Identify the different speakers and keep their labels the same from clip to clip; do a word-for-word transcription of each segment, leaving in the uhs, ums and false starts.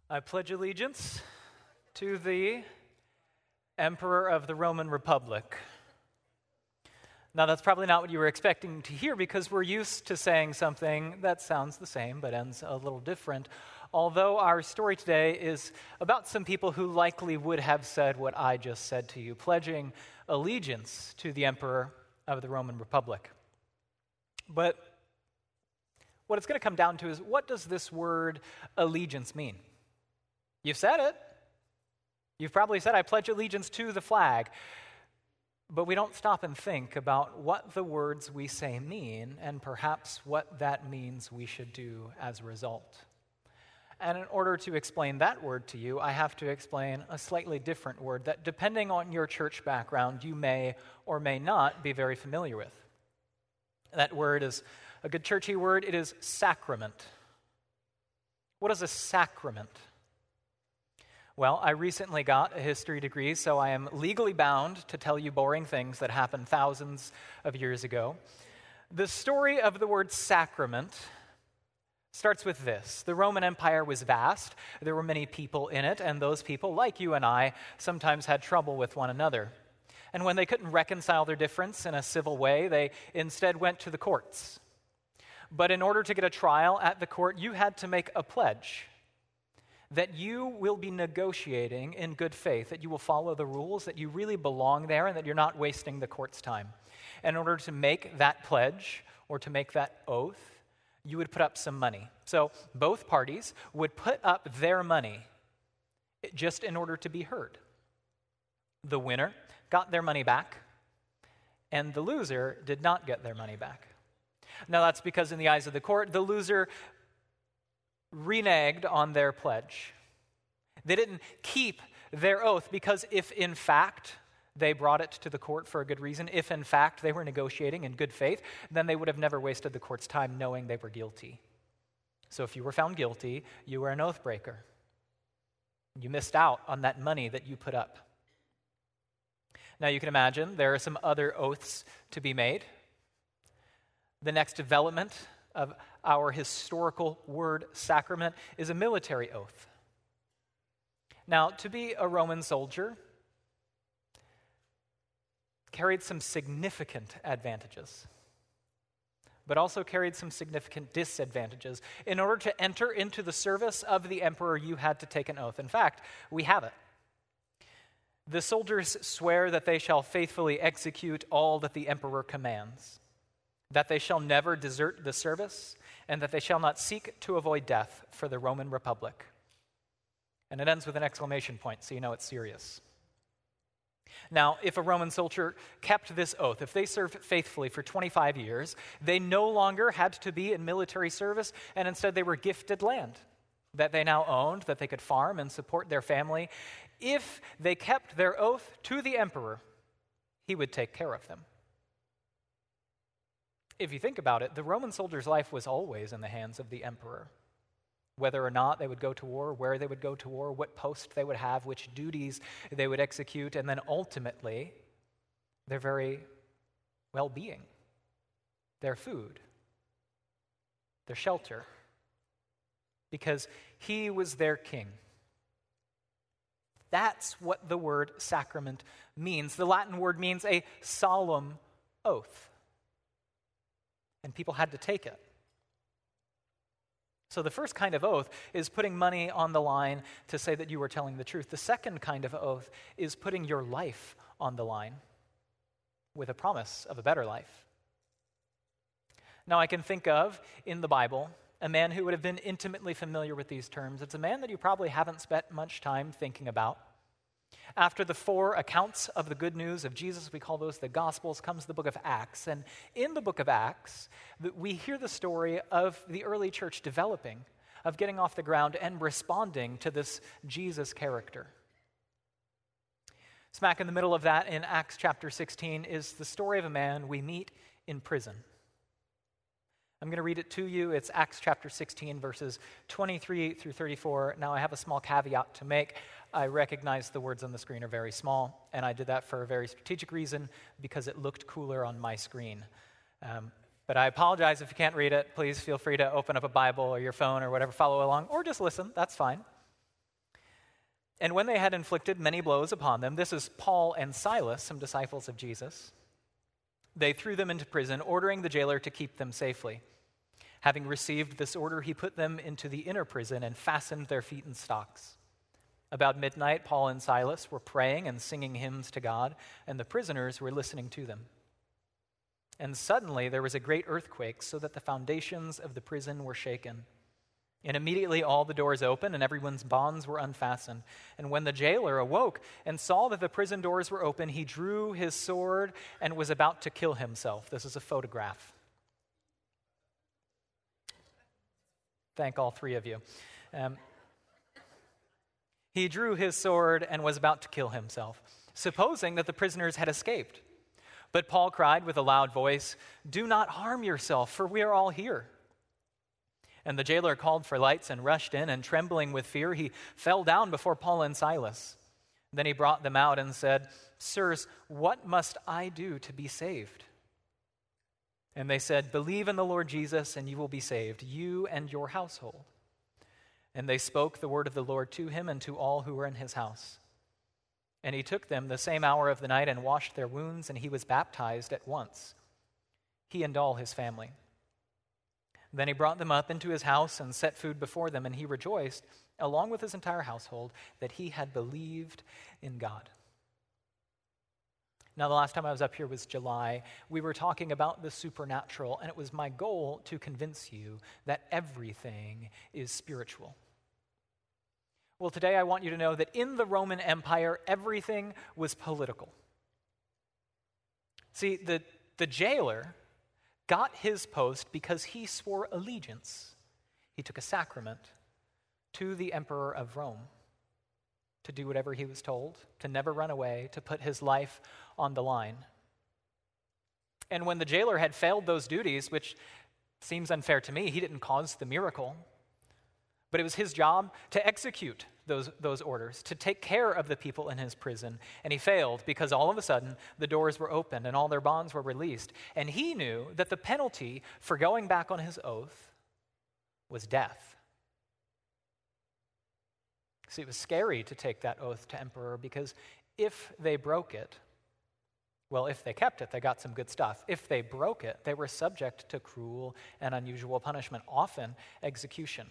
Speaker 1: I pledge allegiance to the Emperor of the Roman Republic. Now, that's probably not what you were expecting to hear because we're used to saying something that sounds the same but ends a little different. Although our story today is about some people who likely would have said what I just said to you, pledging allegiance to the Emperor of the Roman Republic. But what it's going to come down to is, what does this word allegiance mean? You've said it. You've probably said, I pledge allegiance to the flag. But we don't stop and think about what the words we say mean and perhaps what that means we should do as a result. And in order to explain that word to you, I have to explain a slightly different word that, depending on your church background, you may or may not be very familiar with. That word is a good churchy word. It is sacrament. What is a sacrament? Well, I recently got a history degree, so I am legally bound to tell you boring things that happened thousands of years ago. The story of the word sacrament starts with this. The Roman Empire was vast. There were many people in it, and those people, like you and I, sometimes had trouble with one another. And when they couldn't reconcile their difference in a civil way, they instead went to the courts. But in order to get a trial at the court, you had to make a pledge that you will be negotiating in good faith, that you will follow the rules, that you really belong there, and that you're not wasting the court's time. And in order to make that pledge, or to make that oath, you would put up some money. So both parties would put up their money just in order to be heard. The winner got their money back, and the loser did not get their money back. Now that's because in the eyes of the court, the loser reneged on their pledge. They didn't keep their oath because if in fact they brought it to the court for a good reason, if in fact they were negotiating in good faith, then they would have never wasted the court's time knowing they were guilty. So if you were found guilty, you were an oath breaker. You missed out on that money that you put up. Now you can imagine there are some other oaths to be made. The next development of our historical word sacrament is a military oath. Now, to be a Roman soldier carried some significant advantages, but also carried some significant disadvantages. In order to enter into the service of the emperor, you had to take an oath. In fact, we have it. The soldiers swear that they shall faithfully execute all that the emperor commands, that they shall never desert the service, and that they shall not seek to avoid death for the Roman Republic. And it ends with an exclamation point, so you know it's serious. Now, if a Roman soldier kept this oath, if they served faithfully for twenty-five years, they no longer had to be in military service, and instead they were gifted land that they now owned, that they could farm and support their family. If they kept their oath to the emperor, he would take care of them. If you think about it, the Roman soldier's life was always in the hands of the emperor. Whether or not they would go to war, where they would go to war, what post they would have, which duties they would execute, and then ultimately, their very well-being, their food, their shelter, because he was their king. That's what the word sacrament means. The Latin word means a solemn oath. And people had to take it. So the first kind of oath is putting money on the line to say that you were telling the truth. The second kind of oath is putting your life on the line with a promise of a better life. Now I can think of, in the Bible, a man who would have been intimately familiar with these terms. It's a man that you probably haven't spent much time thinking about. After the four accounts of the good news of Jesus, we call those the Gospels, comes the book of Acts. And in the book of Acts, we hear the story of the early church developing, of getting off the ground and responding to this Jesus character. Smack in the middle of that, in Acts chapter sixteen, is the story of a man we meet in prison. I'm going to read it to you. It's Acts chapter sixteen, verses twenty-three through thirty-four. Now, I have a small caveat to make. I recognize the words on the screen are very small, and I did that for a very strategic reason, because it looked cooler on my screen. Um, but I apologize if you can't read it. Please feel free to open up a Bible or your phone or whatever, follow along, or just listen. That's fine. And when they had inflicted many blows upon them, this is Paul and Silas, some disciples of Jesus, they threw them into prison, ordering the jailer to keep them safely. Having received this order, he put them into the inner prison and fastened their feet in stocks. About midnight, Paul and Silas were praying and singing hymns to God, and the prisoners were listening to them. And suddenly there was a great earthquake, so that the foundations of the prison were shaken. And immediately all the doors opened, and everyone's bonds were unfastened. And when the jailer awoke and saw that the prison doors were open, he drew his sword and was about to kill himself. This is a photograph. Thank all three of you. Um, he drew his sword and was about to kill himself, supposing that the prisoners had escaped. But Paul cried with a loud voice, "Do not harm yourself, for we are all here." And the jailer called for lights and rushed in, and trembling with fear, he fell down before Paul and Silas. Then he brought them out and said, "Sirs, what must I do to be saved?" And they said, "Believe in the Lord Jesus, and you will be saved, you and your household." And they spoke the word of the Lord to him and to all who were in his house. And he took them the same hour of the night and washed their wounds, and he was baptized at once, he and all his family. Then he brought them up into his house and set food before them, and he rejoiced, along with his entire household, that he had believed in God. Now, the last time I was up here was July. We were talking about the supernatural, and it was my goal to convince you that everything is spiritual. Well, today I want you to know that in the Roman Empire, everything was political. See, the, the jailer got his post because he swore allegiance. He took a sacrament to the emperor of Rome to do whatever he was told, to never run away, to put his life on the line. And when the jailer had failed those duties, which seems unfair to me, he didn't cause the miracle, but it was his job to execute those, those orders, to take care of the people in his prison. And he failed because all of a sudden the doors were opened and all their bonds were released. And he knew that the penalty for going back on his oath was death. See, it was scary to take that oath to emperor because if they broke it, well, if they kept it, they got some good stuff. If they broke it, they were subject to cruel and unusual punishment, often execution.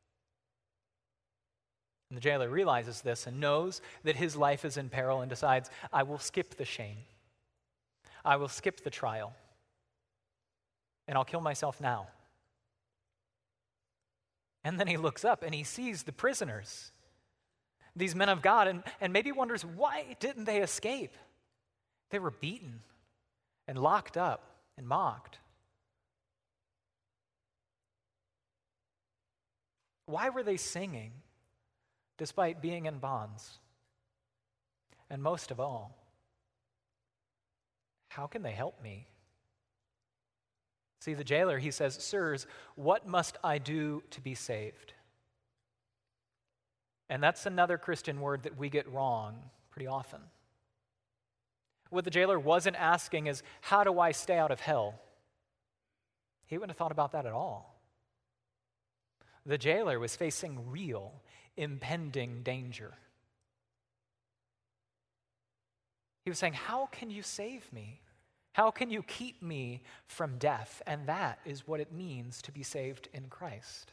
Speaker 1: And the jailer realizes this and knows that his life is in peril and decides, I will skip the shame. I will skip the trial. And I'll kill myself now. And then he looks up and he sees the prisoners, these men of God, and, and maybe wonders, why didn't they escape? They were beaten and locked up and mocked. Why were they singing despite being in bonds? And most of all, how can they help me? See, the jailer, he says, "Sirs, what must I do to be saved?" And that's another Christian word that we get wrong pretty often. What the jailer wasn't asking is, how do I stay out of hell? He wouldn't have thought about that at all. The jailer was facing real, impending danger. He was saying, how can you save me? How can you keep me from death? And that is what it means to be saved in Christ.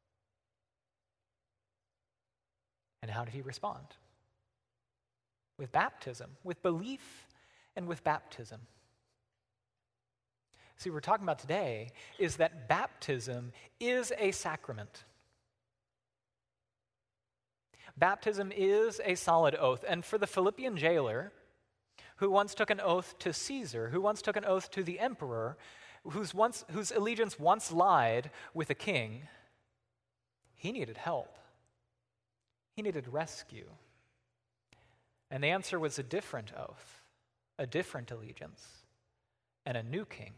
Speaker 1: And how did he respond? With baptism, with belief and with baptism. See, what we're talking about today is that baptism is a sacrament. Baptism is a solid oath. And for the Philippian jailer, who once took an oath to Caesar, who once took an oath to the emperor, whose, once, whose allegiance once lied with a king, he needed help. He needed rescue. And the answer was a different oath, a different allegiance, and a new king.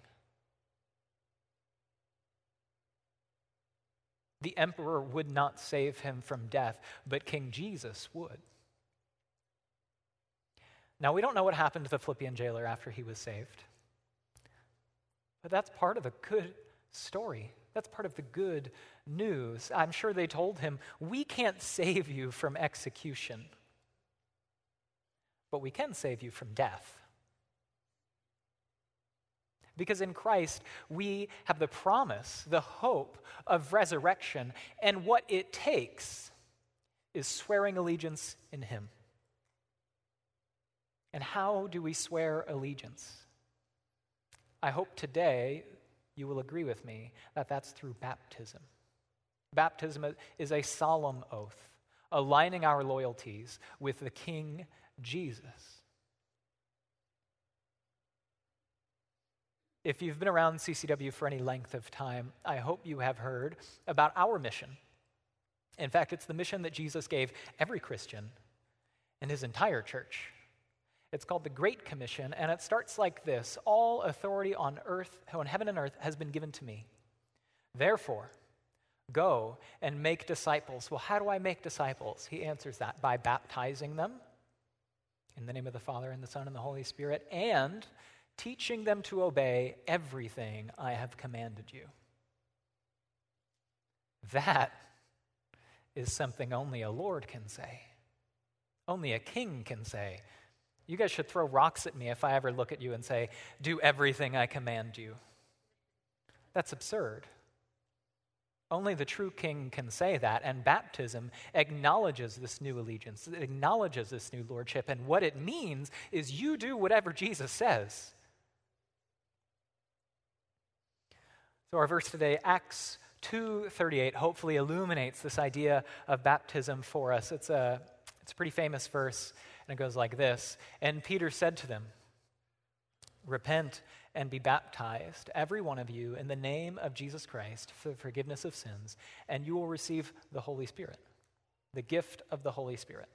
Speaker 1: The emperor would not save him from death, but King Jesus would. Now, we don't know what happened to the Philippian jailer after he was saved, but that's part of the good story. That's part of the good news. I'm sure they told him, we can't save you from execution. but we can save you from death. Because in Christ, we have the promise, the hope of resurrection, and what it takes is swearing allegiance in him. And how do we swear allegiance? I hope today you will agree with me that that's through baptism. Baptism is a solemn oath, aligning our loyalties with the King Jesus. If you've been around C C W for any length of time, I hope you have heard about our mission. In fact, it's the mission that Jesus gave every Christian in his entire church. It's called the Great Commission, and it starts like this: all authority on earth, on heaven and earth has been given to me. Therefore, go and make disciples. Well, how do I make disciples? He answers that by baptizing them in the name of the Father and the Son and the Holy Spirit, and teaching them to obey everything I have commanded you. That is something only a Lord can say. Only a king can say. You guys should throw rocks at me if I ever look at you and say, do everything I command you. That's absurd. Only the true king can say that, and baptism acknowledges this new allegiance. It acknowledges this new lordship, and what it means is you do whatever Jesus says. So our verse today, Acts two thirty-eight, hopefully illuminates this idea of baptism for us. It's a, it's a pretty famous verse, and it goes like this: And Peter said to them, repent and be baptized, every one of you, in the name of Jesus Christ for the forgiveness of sins, and you will receive the Holy Spirit, the gift of the Holy Spirit.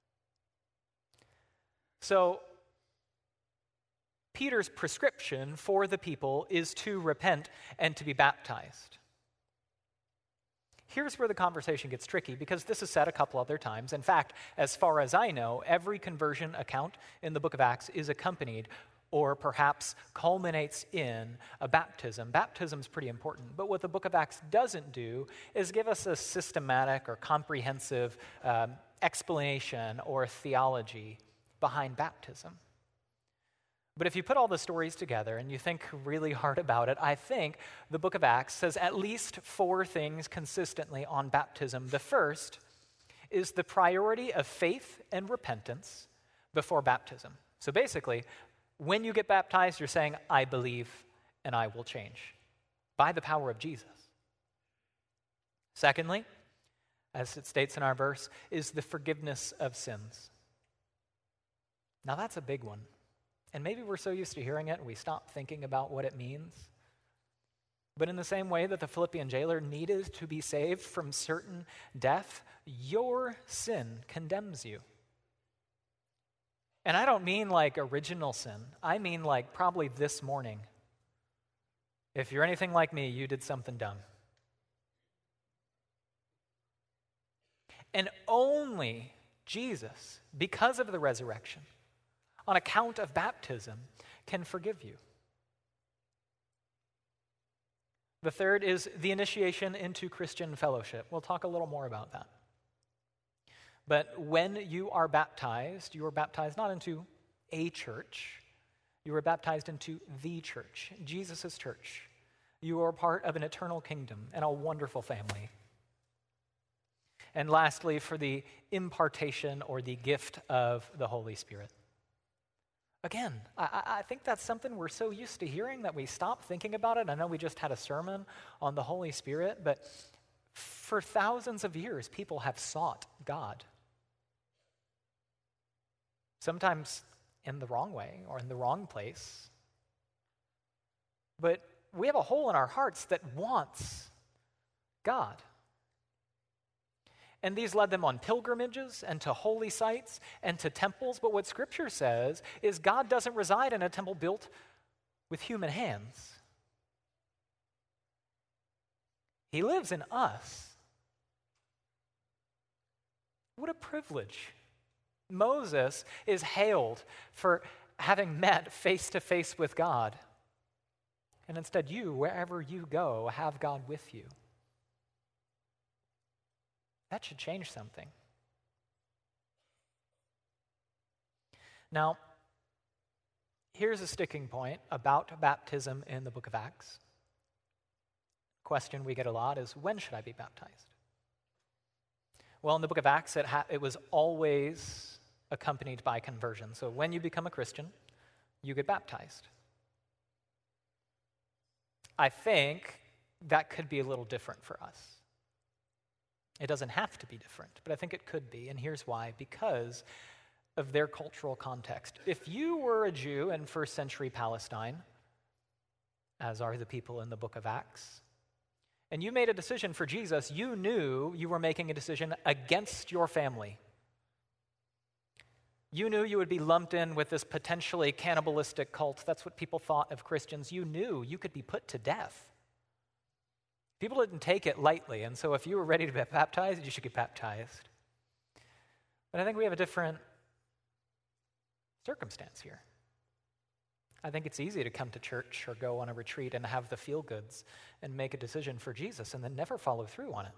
Speaker 1: So, Peter's prescription for the people is to repent and to be baptized. Here's where the conversation gets tricky, because this is said a couple other times. In fact, as far as I know, every conversion account in the book of Acts is accompanied or perhaps culminates in a baptism. Baptism is pretty important, but what the book of Acts doesn't do is give us a systematic or comprehensive um, explanation or theology behind baptism. But if you put all the stories together and you think really hard about it, I think the book of Acts says at least four things consistently on baptism. The first is the priority of faith and repentance before baptism. So basically, when you get baptized, you're saying, I believe and I will change by the power of Jesus. Secondly, as it states in our verse, is the forgiveness of sins. Now that's a big one. And maybe we're so used to hearing it, we stop thinking about what it means. But in the same way that the Philippian jailer needed to be saved from certain death, your sin condemns you. And I don't mean like original sin. I mean like probably this morning. If you're anything like me, you did something dumb. And only Jesus, because of the resurrection, on account of baptism, can forgive you. The third is the initiation into Christian fellowship. We'll talk a little more about that. But when you are baptized, you are baptized not into a church, you are baptized into the church, Jesus' church. You are part of an eternal kingdom and a wonderful family. And lastly, for the impartation or the gift of the Holy Spirit. Again, I, I think that's something we're so used to hearing that we stop thinking about it. I know we just had a sermon on the Holy Spirit, but for thousands of years, people have sought God. Sometimes in the wrong way or in the wrong place. But we have a hole in our hearts that wants God. And these led them on pilgrimages and to holy sites and to temples. But what Scripture says is God doesn't reside in a temple built with human hands. He lives in us. What a privilege. Moses is hailed for having met face to face with God. And instead, you, wherever you go, have God with you. That should change something. Now, here's a sticking point about baptism in the book of Acts. Question we get a lot is, when should I be baptized? Well, in the book of Acts, it, ha- it was always accompanied by conversion. So when you become a Christian, you get baptized. I think that could be a little different for us. It doesn't have to be different, but I think it could be, and here's why. Because of their cultural context. If you were a Jew in first century Palestine, as are the people in the book of Acts, and you made a decision for Jesus, you knew you were making a decision against your family. You knew you would be lumped in with this potentially cannibalistic cult. That's what people thought of Christians. You knew you could be put to death. People didn't take it lightly, and so if you were ready to be baptized, you should get baptized. But I think we have a different circumstance here. I think it's easy to come to church or go on a retreat and have the feel-goods and make a decision for Jesus and then never follow through on it.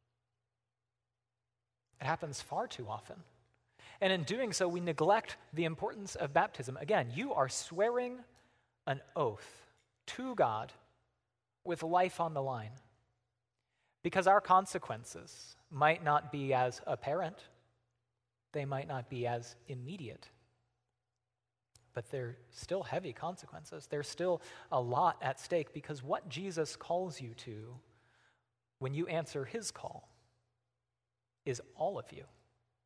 Speaker 1: It happens far too often. And in doing so, we neglect the importance of baptism. Again, you are swearing an oath to God with life on the line. Because our consequences might not be as apparent, they might not be as immediate, but they're still heavy consequences. There's still a lot at stake, because what Jesus calls you to when you answer his call is all of you.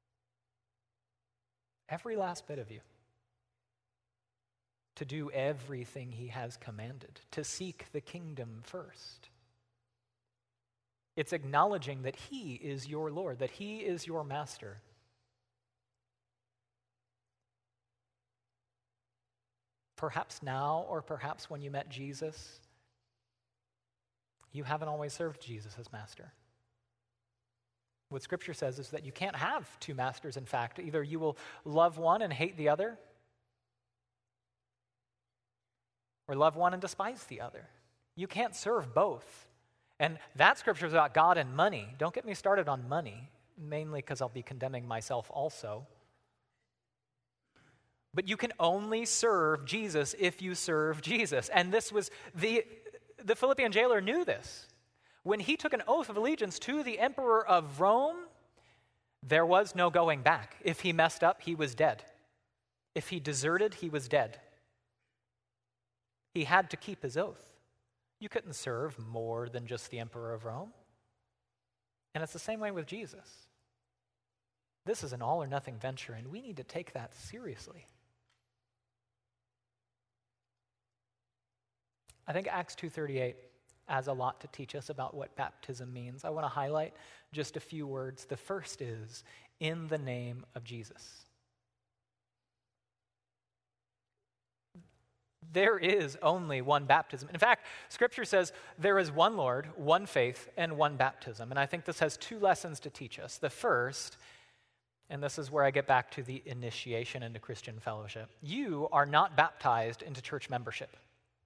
Speaker 1: Every last bit of you. To do everything he has commanded, to seek the kingdom first. It's acknowledging that he is your Lord, that he is your master. Perhaps now, or perhaps when you met Jesus, you haven't always served Jesus as master. What Scripture says is that you can't have two masters, in fact. Either you will love one and hate the other, or love one and despise the other. You can't serve both. And that scripture is about God and money. Don't get me started on money, mainly because I'll be condemning myself also. But you can only serve Jesus if you serve Jesus. And this was, the, the Philippian jailer knew this. When he took an oath of allegiance to the emperor of Rome, there was no going back. If he messed up, he was dead. If he deserted, he was dead. He had to keep his oath. You couldn't serve more than just the emperor of Rome. And it's the same way with Jesus. This is an all or nothing venture, and we need to take that seriously. I think Acts two thirty-eight has a lot to teach us about what baptism means. I want to highlight just a few words. The first is, in the name of Jesus. There is only one baptism. In fact, Scripture says there is one Lord, one faith, and one baptism. And I think this has two lessons to teach us. The first, and this is where I get back to the initiation into Christian fellowship, you are not baptized into church membership.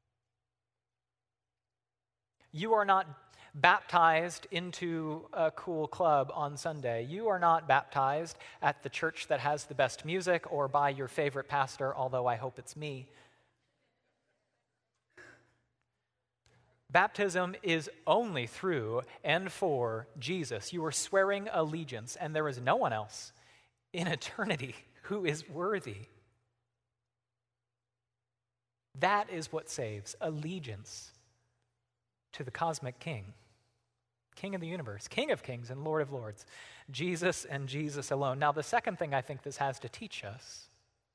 Speaker 1: You are not baptized into a cool club on Sunday. You are not baptized at the church that has the best music or by your favorite pastor, although I hope it's me. Baptism is only through and for Jesus. You are swearing allegiance, and there is no one else in eternity who is worthy. That is what saves, allegiance to the cosmic King, King of the universe, King of kings and Lord of lords, Jesus and Jesus alone. Now, the second thing I think this has to teach us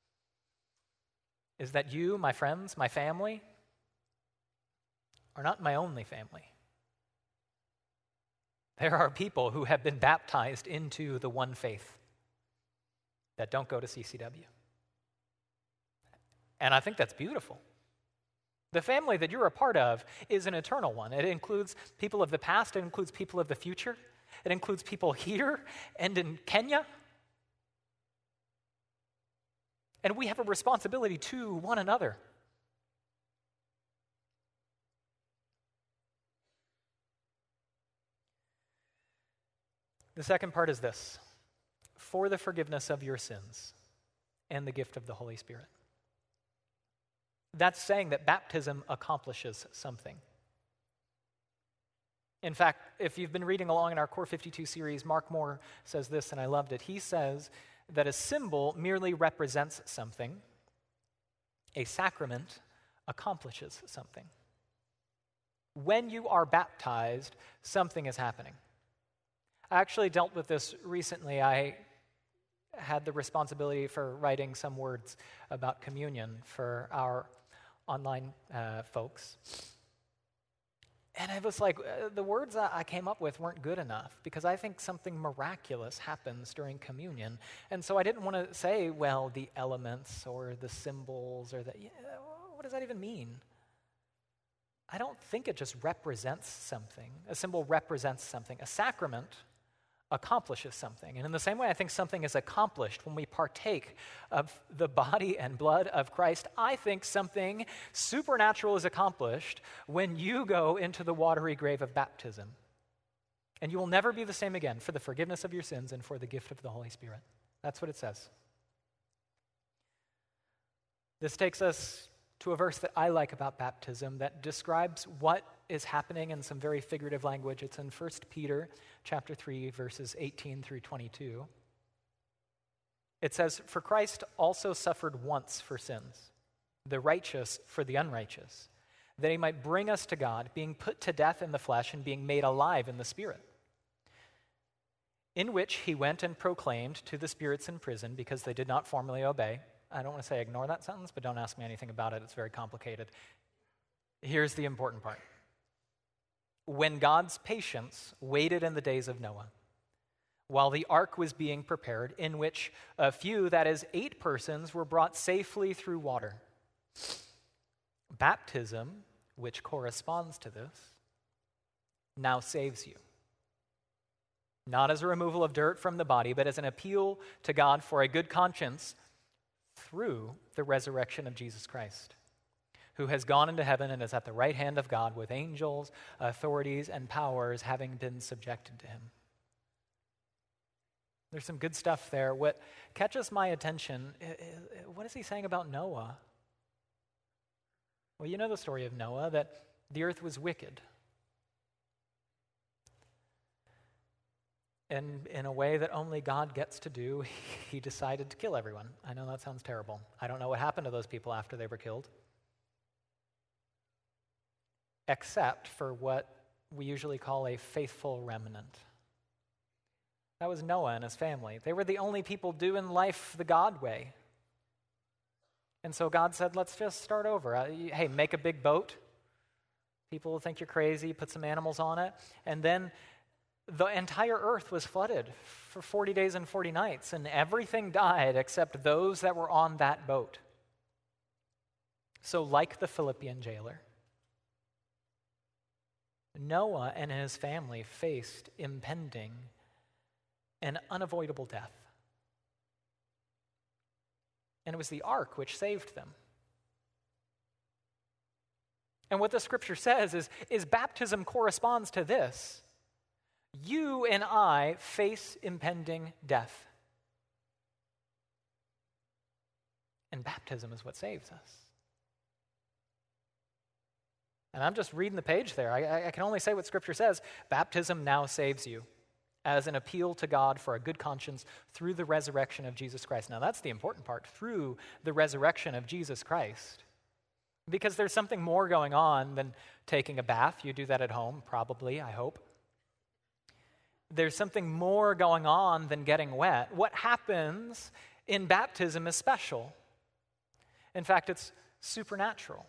Speaker 1: is that you, my friends, my family, are not my only family. There are people who have been baptized into the one faith that don't go to C C W. And I think that's beautiful. The family that you're a part of is an eternal one. It includes people of the past, it includes people of the future, it includes people here and in Kenya. And we have a responsibility to one another. The second part is this: for the forgiveness of your sins. and the gift of the Holy Spirit. That's saying that baptism accomplishes something. In fact, if you've been reading along in our Core fifty-two series, Mark Moore says this, and I loved it. He says that a symbol merely represents something. A sacrament accomplishes something. When you are baptized, something is happening. I actually dealt with this recently. I had the responsibility for writing some words about communion for our online uh, folks. And I was like, uh, the words I came up with weren't good enough because I think something miraculous happens during communion. And so I didn't want to say, well, the elements or the symbols or the, yeah, what does that even mean? I don't think it just represents something. A symbol represents something. A sacrament accomplishes something. And in the same way, I think something is accomplished when we partake of the body and blood of Christ. I think something supernatural is accomplished when you go into the watery grave of baptism. And you will never be the same again for the forgiveness of your sins and for the gift of the Holy Spirit. That's what it says. This takes us to a verse that I like about baptism that describes what is happening in some very figurative language. It's in First Peter chapter three, verses eighteen through twenty-two. It says, "For Christ also suffered once for sins, the righteous for the unrighteous, that he might bring us to God, being put to death in the flesh and being made alive in the Spirit, in which he went and proclaimed to the spirits in prison because they did not formerly obey." I don't want to say ignore that sentence, but don't ask me anything about it. It's very complicated. Here's the important part. When God's patience waited in the days of Noah, while the ark was being prepared, in which a few, that is, eight persons, were brought safely through water. Baptism, which corresponds to this, now saves you. Not as a removal of dirt from the body, but as an appeal to God for a good conscience through the resurrection of Jesus Christ, who has gone into heaven and is at the right hand of God with angels, authorities, and powers having been subjected to him. There's some good stuff there. What catches my attention, what is he saying about Noah? Well, you know the story of Noah, that the earth was wicked. And in a way that only God gets to do, he decided to kill everyone. I know that sounds terrible. I don't know what happened to those people after they were killed, except for what we usually call a faithful remnant. That was Noah and his family. They were the only people doing life the God way. And so God said, let's just start over. Uh, hey, make a big boat. People will think you're crazy, put some animals on it. And then the entire earth was flooded for forty days and forty nights, and everything died except those that were on that boat. So like the Philippian jailer, Noah and his family faced impending and unavoidable death. And it was the ark which saved them. And what the scripture says is, is baptism corresponds to this. You and I face impending death. And baptism is what saves us. And I'm just reading the page there. I, I can only say what Scripture says. Baptism now saves you as an appeal to God for a good conscience through the resurrection of Jesus Christ. Now that's the important part, through the resurrection of Jesus Christ. Because there's something more going on than taking a bath. You do that at home, probably, I hope. There's something more going on than getting wet. What happens in baptism is special. In fact, it's supernatural.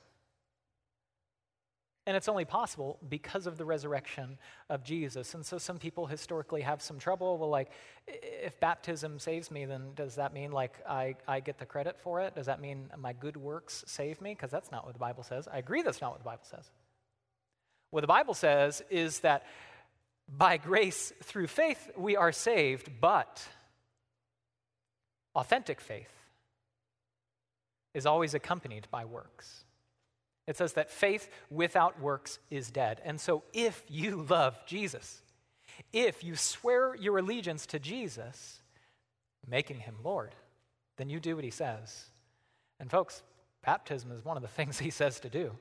Speaker 1: And it's only possible because of the resurrection of Jesus. And so some people historically have some trouble. Well, like, if baptism saves me, then does that mean, like, I, I get the credit for it? Does that mean my good works save me? Because that's not what the Bible says. I agree that's not what the Bible says. What the Bible says is that by grace through faith we are saved, but authentic faith is always accompanied by works. It says that faith without works is dead. And so if you love Jesus, if you swear your allegiance to Jesus, making him Lord, then you do what he says. And folks, baptism is one of the things he says to do.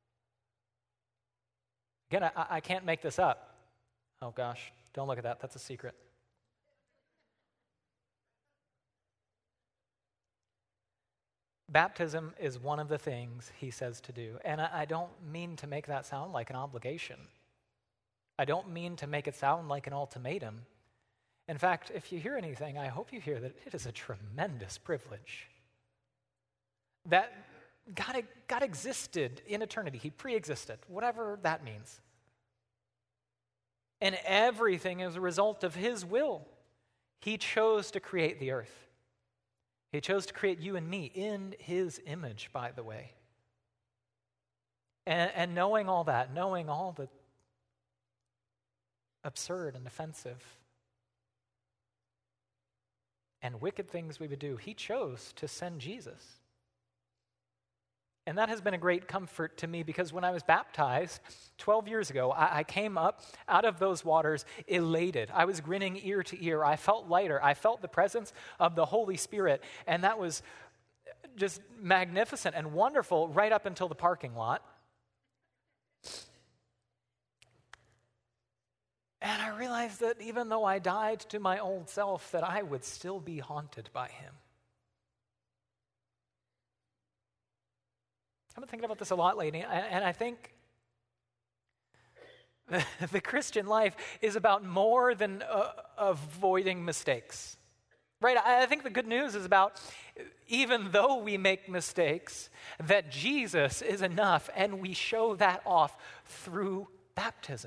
Speaker 1: Again, I, I can't make this up. Oh gosh, don't look at that. That's a secret. Baptism is one of the things he says to do. And I, I don't mean to make that sound like an obligation. I don't mean to make it sound like an ultimatum. In fact, if you hear anything, I hope you hear that it is a tremendous privilege. That God, God existed in eternity. He pre-existed, whatever that means. And everything is a result of his will. He chose to create the earth. He chose to create you and me in his image, by the way. And, and knowing all that, knowing all the absurd and offensive and wicked things we would do, he chose to send Jesus. And that has been a great comfort to me, because when I was baptized twelve years ago, I, I came up out of those waters elated. I was grinning ear to ear. I felt lighter. I felt the presence of the Holy Spirit, and that was just magnificent and wonderful right up until the parking lot. And I realized that even though I died to my old self, that I would still be haunted by him. I've been thinking about this a lot lately, and I think the Christian life is about more than uh, avoiding mistakes, right? I think the good news is about, even though we make mistakes, that Jesus is enough, and we show that off through baptism.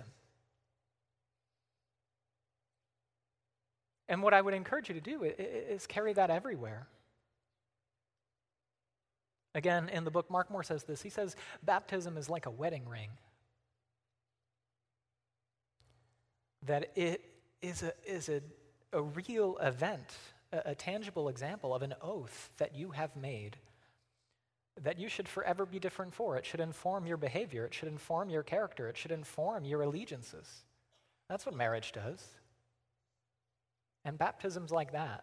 Speaker 1: And what I would encourage you to do is carry that everywhere. Again, in the book, Mark Moore says this. He says, baptism is like a wedding ring. That it is a, is a, a real event, a, a tangible example of an oath that you have made that you should forever be different for. It should inform your behavior. It should inform your character. It should inform your allegiances. That's what marriage does. And baptism's like that.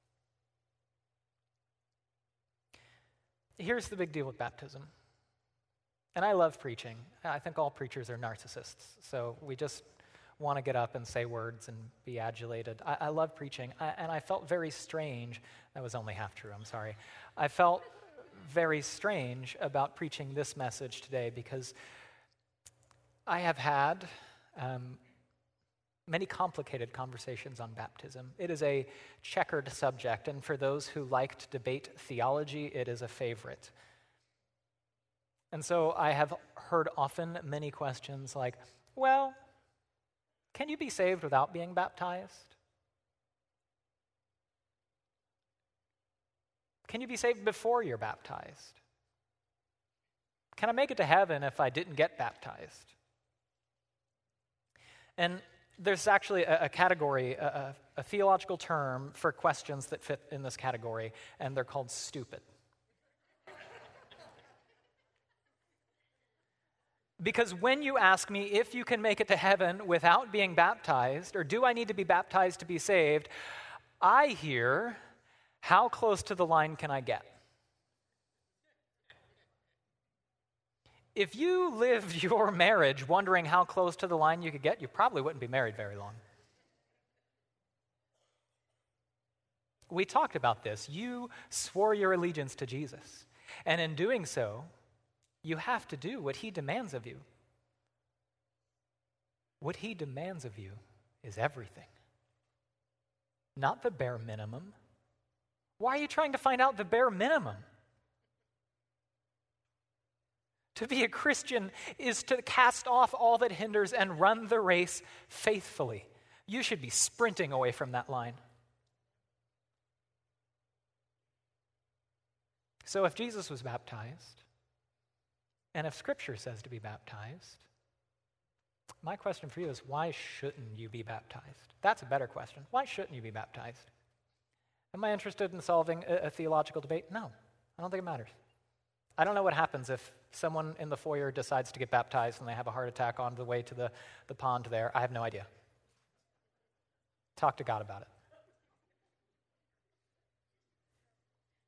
Speaker 1: Here's the big deal with baptism. And I love preaching. I think all preachers are narcissists. So we just want to get up and say words and be adulated. I, I love preaching. I, and I felt very strange. That was only half true, I'm sorry. I felt very strange about preaching this message today, because I have had um, many complicated conversations on baptism. It is a checkered subject, and for those who like to debate theology, it is a favorite. And so I have heard often many questions like, well, can you be saved without being baptized? Can you be saved before you're baptized? Can I make it to heaven if I didn't get baptized? And there's actually a, a category, a, a theological term for questions that fit in this category, and they're called stupid. Because when you ask me if you can make it to heaven without being baptized, or do I need to be baptized to be saved, I hear, how close to the line can I get? If you lived your marriage wondering how close to the line you could get, you probably wouldn't be married very long. We talked about this. You swore your allegiance to Jesus. And in doing so, you have to do what he demands of you. What he demands of you is everything, not the bare minimum. Why are you trying to find out the bare minimum? To be a Christian is to cast off all that hinders and run the race faithfully. You should be sprinting away from that line. So if Jesus was baptized, and if Scripture says to be baptized, my question for you is, why shouldn't you be baptized? That's a better question. Why shouldn't you be baptized? Am I interested in solving a, a theological debate? No, I don't think it matters. I don't know what happens if someone in the foyer decides to get baptized and they have a heart attack on the way to the, the pond there. I have no idea. Talk to God about it.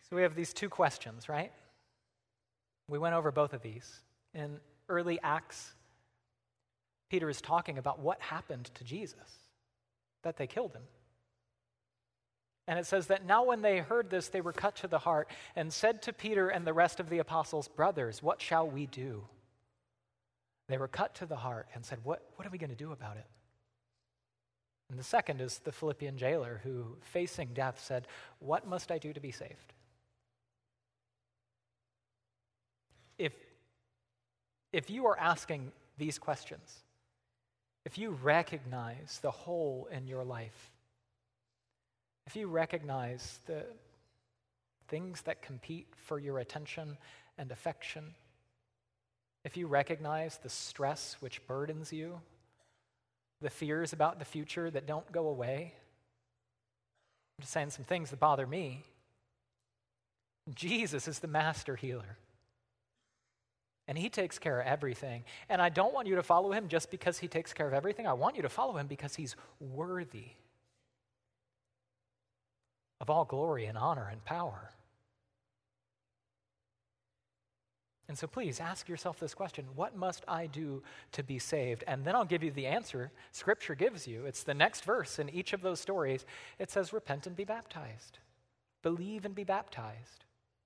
Speaker 1: So we have these two questions, right? We went over both of these. In early Acts, Peter is talking about what happened to Jesus, that they killed him. And it says that now when they heard this, they were cut to the heart and said to Peter and the rest of the apostles, "Brothers, what shall we do?" They were cut to the heart and said, what, what are we going to do about it? And the second is the Philippian jailer who, facing death, said, "What must I do to be saved?" If, if you are asking these questions, if you recognize the hole in your life, if you recognize the things that compete for your attention and affection, if you recognize the stress which burdens you, the fears about the future that don't go away, I'm just saying some things that bother me. Jesus is the master healer. And he takes care of everything. And I don't want you to follow him just because he takes care of everything. I want you to follow him because he's worthy of all glory and honor and power. And so please ask yourself this question: what must I do to be saved? And then I'll give you the answer Scripture gives you. It's the next verse in each of those stories. It says, repent and be baptized. Believe and be baptized.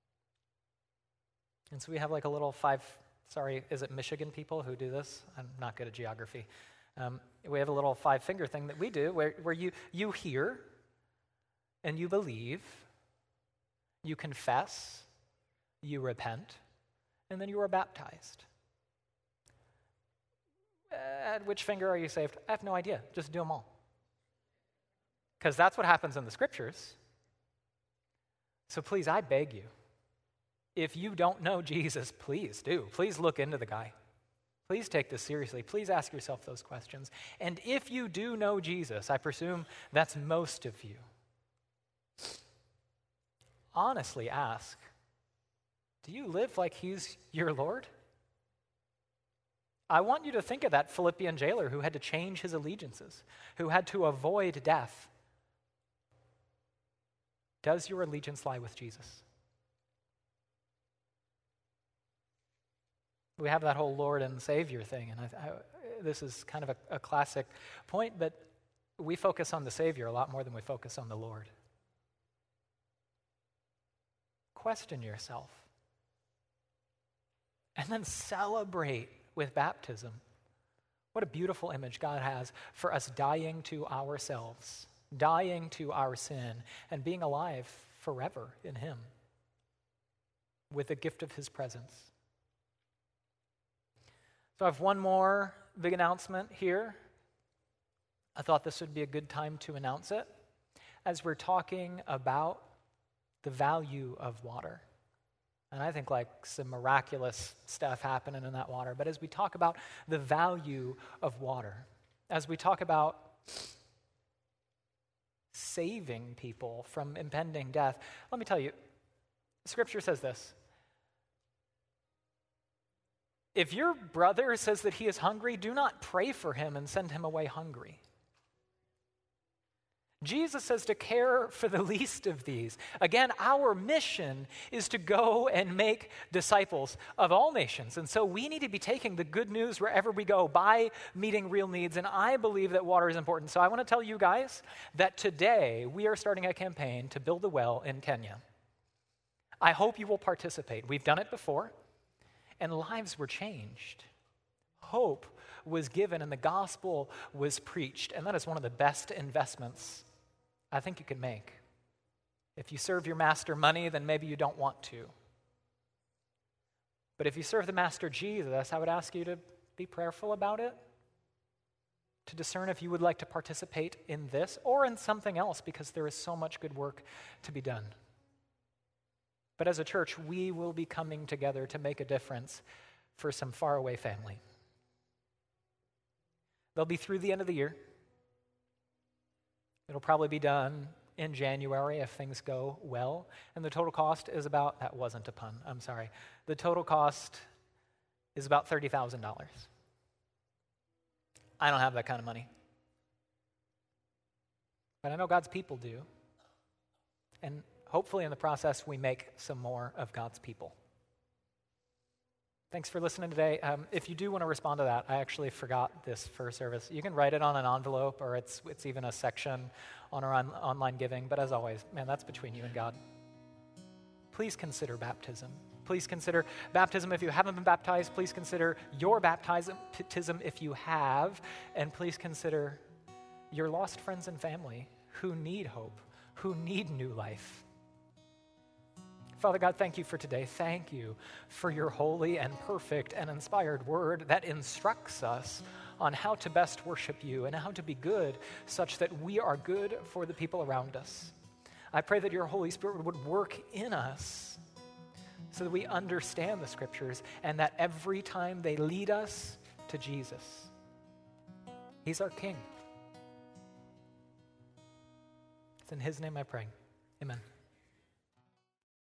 Speaker 1: And so we have like a little five, sorry, is it Michigan people who do this? I'm not good at geography. Um, we have a little five-finger thing that we do where, where you, you hear and you believe, you confess, you repent, and then you are baptized. At which finger are you saved? I have no idea. Just do them all. Because that's what happens in the Scriptures. So please, I beg you, if you don't know Jesus, please do. Please look into the guy. Please take this seriously. Please ask yourself those questions. And if you do know Jesus, I presume that's most of you, honestly ask, do you live like he's your Lord? I want you to think of that Philippian jailer who had to change his allegiances, who had to avoid death. Does your allegiance lie with Jesus? We have that whole Lord and Savior thing, and I, I, this is kind of a, a classic point, but we focus on the Savior a lot more than we focus on the Lord. Question yourself. And then celebrate with baptism. What a beautiful image God has for us dying to ourselves, dying to our sin, and being alive forever in Him with the gift of His presence. So I have one more big announcement here. I thought this would be a good time to announce it as we're talking about the value of water. And I think like some miraculous stuff happening in that water. But as we talk about the value of water, as we talk about saving people from impending death, let me tell you, Scripture says this. If your brother says that he is hungry, do not pray for him and send him away hungry. Jesus says to care for the least of these. Again, our mission is to go and make disciples of all nations. And so we need to be taking the good news wherever we go by meeting real needs. And I believe that water is important. So I want to tell you guys that today we are starting a campaign to build a well in Kenya. I hope you will participate. We've done it before, and lives were changed. Hope was given, and the gospel was preached. And that is one of the best investments I think you can make. If you serve your master money, then maybe you don't want to. But if you serve the master Jesus, I would ask you to be prayerful about it, to discern if you would like to participate in this or in something else, because there is so much good work to be done. But as a church, we will be coming together to make a difference for some faraway family. They'll be through the end of the year. It'll probably be done in January if things go well. And the total cost is about, that wasn't a pun, I'm sorry. The total cost is about thirty thousand dollars. I don't have that kind of money. But I know God's people do. And hopefully in the process, we make some more of God's people. Thanks for listening today. Um, if you do want to respond to that, I actually forgot this for service. You can write it on an envelope, or it's it's even a section on our on, online giving. But as always, man, that's between you and God. Please consider baptism. Please consider baptism if you haven't been baptized. Please consider your baptism if you have. And please consider your lost friends and family who need hope, who need new life. Father God, thank you for today. Thank you for your holy and perfect and inspired word that instructs us on how to best worship you and how to be good such that we are good for the people around us. I pray that your Holy Spirit would work in us so that we understand the scriptures and that every time they lead us to Jesus, he's our King. It's in his name I pray. Amen.